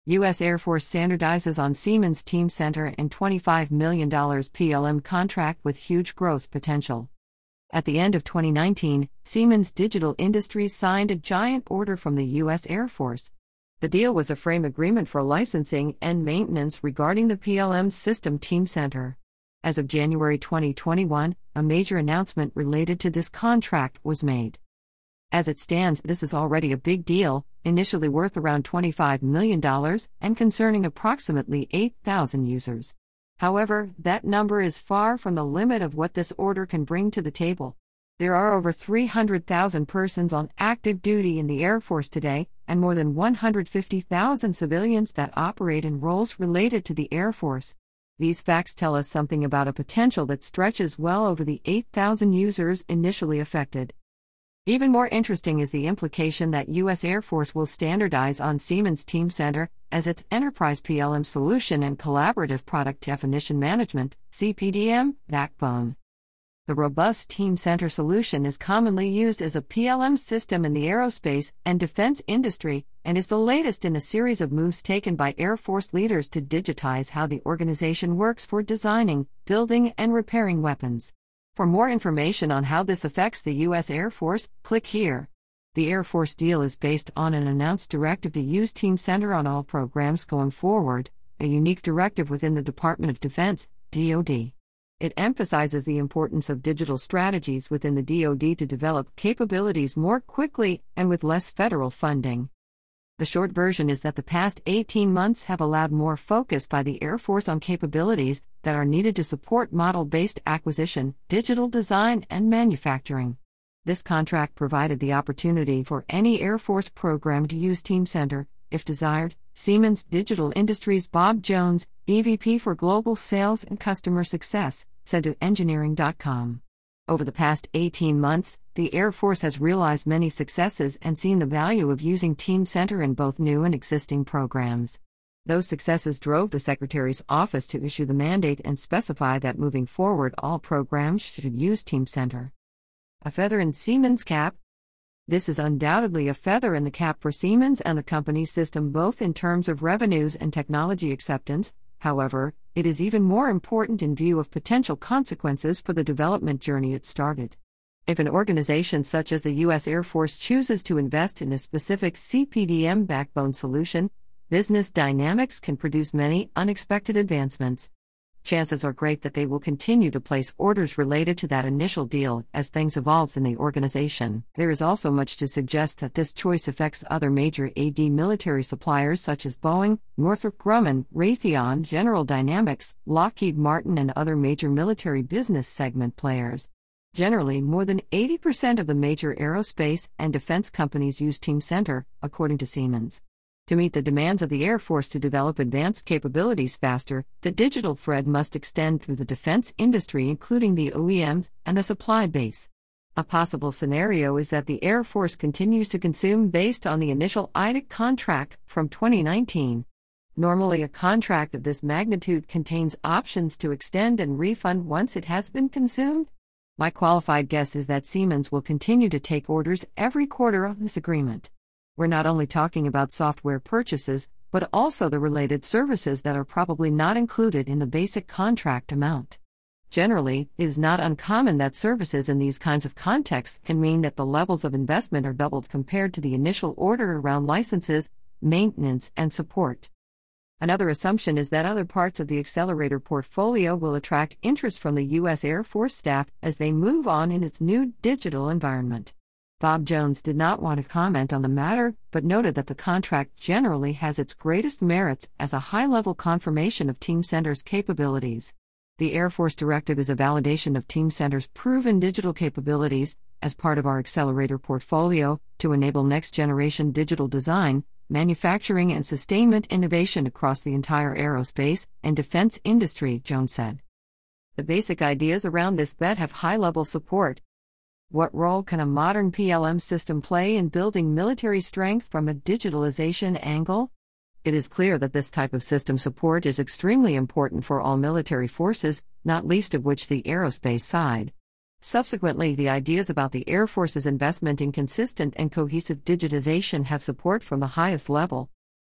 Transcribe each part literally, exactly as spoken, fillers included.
U S Air Force standardizes on Siemens Teamcenter and twenty-five million dollars P L M contract with huge growth potential. At the end of twenty nineteen, Siemens Digital Industries signed a giant order from the U S Air Force. The deal was a frame agreement for licensing and maintenance regarding the P L M system Teamcenter. As of January twenty twenty-one, a major announcement related to this contract was made. As it stands, this is already a big deal, initially worth around twenty-five million dollars and concerning approximately eight thousand users. However, that number is far from the limit of what this order can bring to the table. There are over three hundred thousand persons on active duty in the Air Force today, and more than one hundred fifty thousand civilians that operate in roles related to the Air Force. These facts tell us something about a potential that stretches well over the eight thousand users initially affected. Even more interesting is the implication that U S Air Force will standardize on Siemens Teamcenter as its enterprise P L M solution and collaborative product definition management (C P D M) backbone. The robust Teamcenter solution is commonly used as a P L M system in the aerospace and defense industry, and is the latest in a series of moves taken by Air Force leaders to digitize how the organization works for designing, building, and repairing weapons. For more information on how this affects the U S Air Force, click here. The Air Force deal is based on an announced directive to use Teamcenter on all programs going forward, a unique directive within the Department of Defense, D O D. It emphasizes the importance of digital strategies within the D O D to develop capabilities more quickly and with less federal funding. The short version is that the past eighteen months have allowed more focus by the Air Force on capabilities that are needed to support model-based acquisition, digital design, and manufacturing. This contract provided the opportunity for any Air Force program to use Teamcenter, if desired. Siemens Digital Industries' Bob Jones, E V P for Global Sales and Customer Success, said to engineering dot com. Over the past eighteen months, the Air Force has realized many successes and seen the value of using Teamcenter in both new and existing programs. Those successes drove the Secretary's office to issue the mandate and specify that moving forward all programs should use Teamcenter. A feather in Siemens' cap? This is undoubtedly a feather in the cap for Siemens and the company's system, both in terms of revenues and technology acceptance. However, it is even more important in view of potential consequences for the development journey it started. If an organization such as the U S Air Force chooses to invest in a specific C P D M backbone solution, business dynamics can produce many unexpected advancements. Chances are great that they will continue to place orders related to that initial deal as things evolve in the organization. There is also much to suggest that this choice affects other major A D military suppliers such as Boeing, Northrop Grumman, Raytheon, General Dynamics, Lockheed Martin, and other major military business segment players. Generally, more than eighty percent of the major aerospace and defense companies use Teamcenter, according to Siemens. To meet the demands of the Air Force to develop advanced capabilities faster, the digital thread must extend through the defense industry, including the O E Ms and the supply base. A possible scenario is that the Air Force continues to consume based on the initial I D I C contract from twenty nineteen. Normally, a contract of this magnitude contains options to extend and refund once it has been consumed. My qualified guess is that Siemens will continue to take orders every quarter of this agreement. We're not only talking about software purchases, but also the related services that are probably not included in the basic contract amount. Generally, it is not uncommon that services in these kinds of contexts can mean that the levels of investment are doubled compared to the initial order around licenses, maintenance, and support. Another assumption is that other parts of the accelerator portfolio will attract interest from the U S Air Force staff as they move on in its new digital environment. Bob Jones did not want to comment on the matter, but noted that the contract generally has its greatest merits as a high-level confirmation of Teamcenter's capabilities. The Air Force directive is a validation of Teamcenter's proven digital capabilities as part of our accelerator portfolio to enable next-generation digital design, manufacturing, and sustainment innovation across the entire aerospace and defense industry, Jones said. The basic ideas around this bet have high-level support. What role can a modern P L M system play in building military strength from a digitalization angle? It is clear that this type of system support is extremely important for all military forces, not least of which the aerospace side. Subsequently, the ideas about the Air Force's investment in consistent and cohesive digitization have support from the highest level.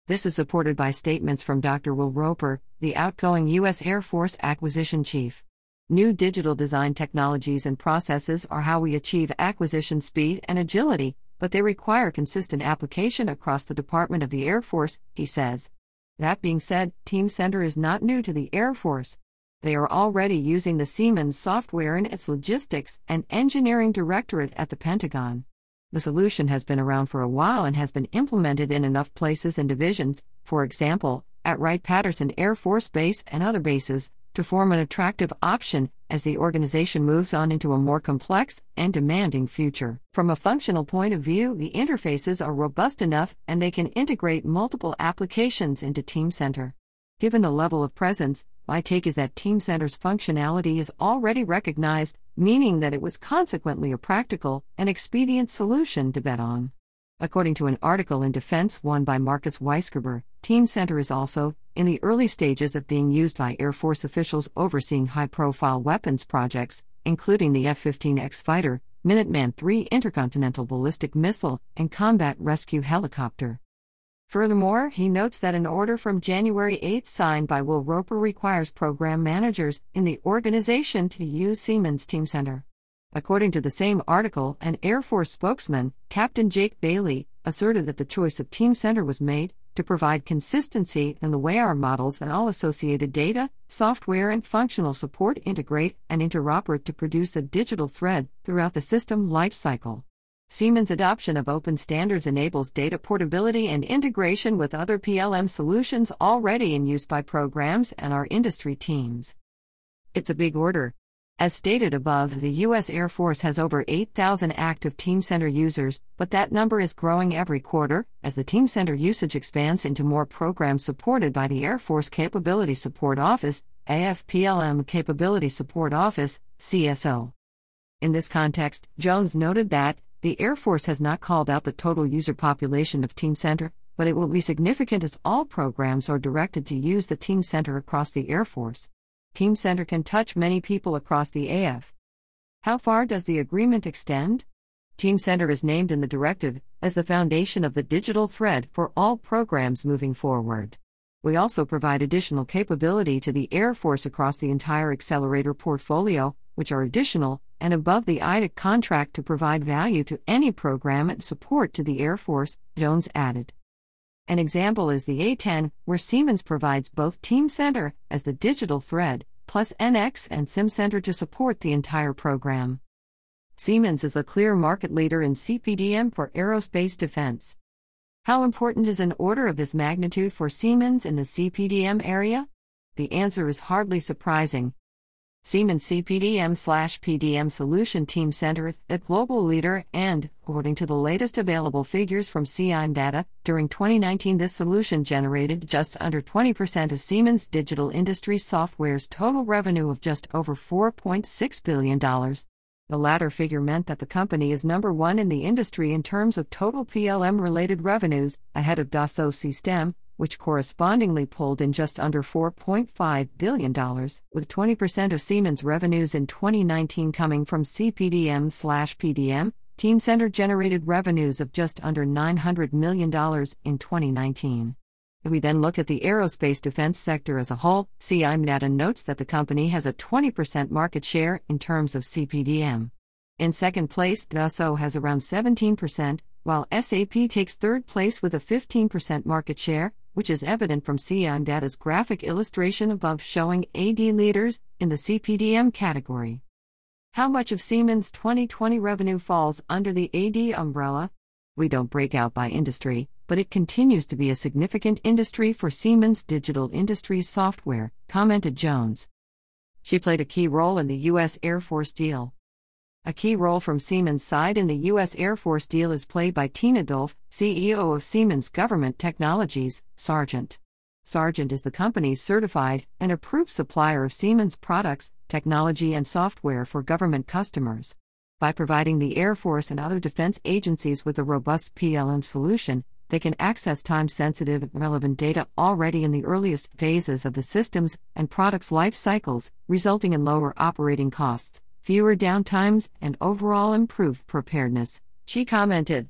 This is supported by statements from Doctor Will Roper, the outgoing U S Air Force acquisition chief. New digital design technologies and processes are how we achieve acquisition speed and agility, but they require consistent application across the Department of the Air Force, he says. That being said, Teamcenter is not new to the Air Force. They are already using the Siemens software in its logistics and engineering directorate at the Pentagon. The solution has been around for a while and has been implemented in enough places and divisions, for example, at Wright-Patterson Air Force Base and other bases, to form an attractive option as the organization moves on into a more complex and demanding future. From a functional point of view, the interfaces are robust enough and they can integrate multiple applications into Teamcenter. Given the level of presence, my take is that Teamcenter's functionality is already recognized, meaning that it was consequently a practical and expedient solution to bet on. According to an article in Defense One by Marcus Weisgerber, Teamcenter is also in the early stages of being used by Air Force officials overseeing high-profile weapons projects, including the F fifteen X fighter, Minuteman three intercontinental ballistic missile, and combat rescue helicopter. Furthermore, he notes that an order from January eighth signed by Will Roper requires program managers in the organization to use Siemens Teamcenter. According to the same article, an Air Force spokesman, Captain Jake Bailey, asserted that the choice of Teamcenter was made to provide consistency in the way our models and all associated data, software and functional support integrate and interoperate to produce a digital thread throughout the system lifecycle. Siemens' adoption of open standards enables data portability and integration with other P L M solutions already in use by programs and our industry teams. It's a big order. As stated above, the U S Air Force has over eight thousand active Teamcenter users, but that number is growing every quarter as the Teamcenter usage expands into more programs supported by the Air Force Capability Support Office, A F P L M Capability Support Office, C S O. In this context, Jones noted that the Air Force has not called out the total user population of Teamcenter, but it will be significant as all programs are directed to use the Teamcenter across the Air Force. Teamcenter can touch many people across the A F. How far does the agreement extend? Teamcenter is named in the directive as the foundation of the digital thread for all programs moving forward. We also provide additional capability to the Air Force across the entire accelerator portfolio, which are additional and above the I D A contract to provide value to any program and support to the Air Force, Jones added. An example is the A ten, where Siemens provides both Teamcenter as the digital thread, plus N X and SimCenter to support the entire program. Siemens is the clear market leader in C P D M for aerospace defense. How important is an order of this magnitude for Siemens in the C P D M area? The answer is hardly surprising. Siemens C P D M slash P D M Solution Teamcenter is a global leader and, according to the latest available figures from C I M data, during twenty nineteen this solution generated just under twenty percent of Siemens Digital Industries Software's total revenue of just over four point six billion dollars. The latter figure meant that the company is number one in the industry in terms of total P L M-related revenues, ahead of Dassault Systèmes, which correspondingly pulled in just under four point five billion dollars, with twenty percent of Siemens revenues in twenty nineteen coming from C P D M slash P D M. Teamcenter generated revenues of just under nine hundred million dollars in twenty nineteen. If we then look at the aerospace defense sector as a whole, C I M data notes that the company has a twenty percent market share in terms of C P D M. In second place, Dassault has around seventeen percent, while S A P takes third place with a fifteen percent market share, which is evident from C I M data's graphic illustration above showing A D leaders in the C P D M category. How much of Siemens' twenty twenty revenue falls under the A D umbrella? We don't break out by industry, but it continues to be a significant industry for Siemens Digital Industries Software, commented Jones. She played a key role in the U S Air Force deal. A key role from Siemens' side in the U S Air Force deal is played by Tina Dolf, C E O of Siemens Government Technologies, Sargent. Sargent is the company's certified and approved supplier of Siemens products, technology and software for government customers. By providing the Air Force and other defense agencies with a robust P L M solution, they can access time-sensitive and relevant data already in the earliest phases of the systems and products' life cycles, resulting in lower operating costs, fewer downtimes, and overall improved preparedness, she commented.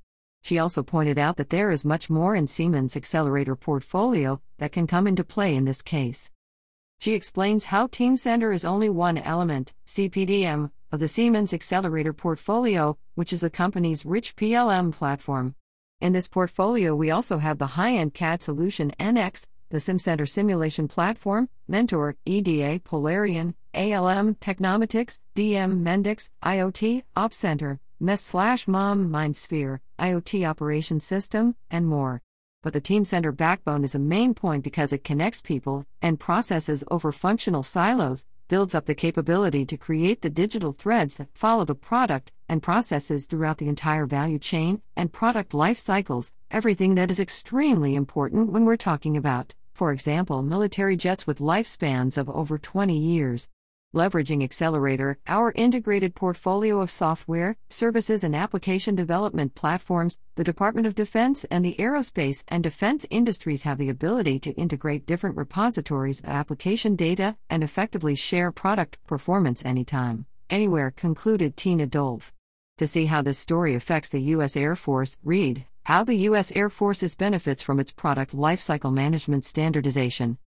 She also pointed out that there is much more in Siemens' accelerator portfolio that can come into play in this case. She explains how Teamcenter is only one element, C P D M, of the Siemens accelerator portfolio, which is the company's rich P L M platform. In this portfolio we also have the high-end C A D solution N X, the SimCenter simulation platform, Mentor, E D A Polarion, A L M Technomatics, D M Mendix, IoT, OpsCenter, M E S/MOM MindSphere, IoT Operation System, and more. But the Teamcenter backbone is a main point because it connects people and processes over functional silos, builds up the capability to create the digital threads that follow the product and processes throughout the entire value chain and product life cycles, everything that is extremely important when we're talking about, for example, military jets with lifespans of over twenty years. Leveraging Accelerator, our integrated portfolio of software, services and application development platforms, the Department of Defense and the aerospace and defense industries have the ability to integrate different repositories of application data and effectively share product performance anytime, anywhere, concluded Tina Dolph. To see how this story affects the U S Air Force, read How the U S Air Force benefits from its product lifecycle management standardization.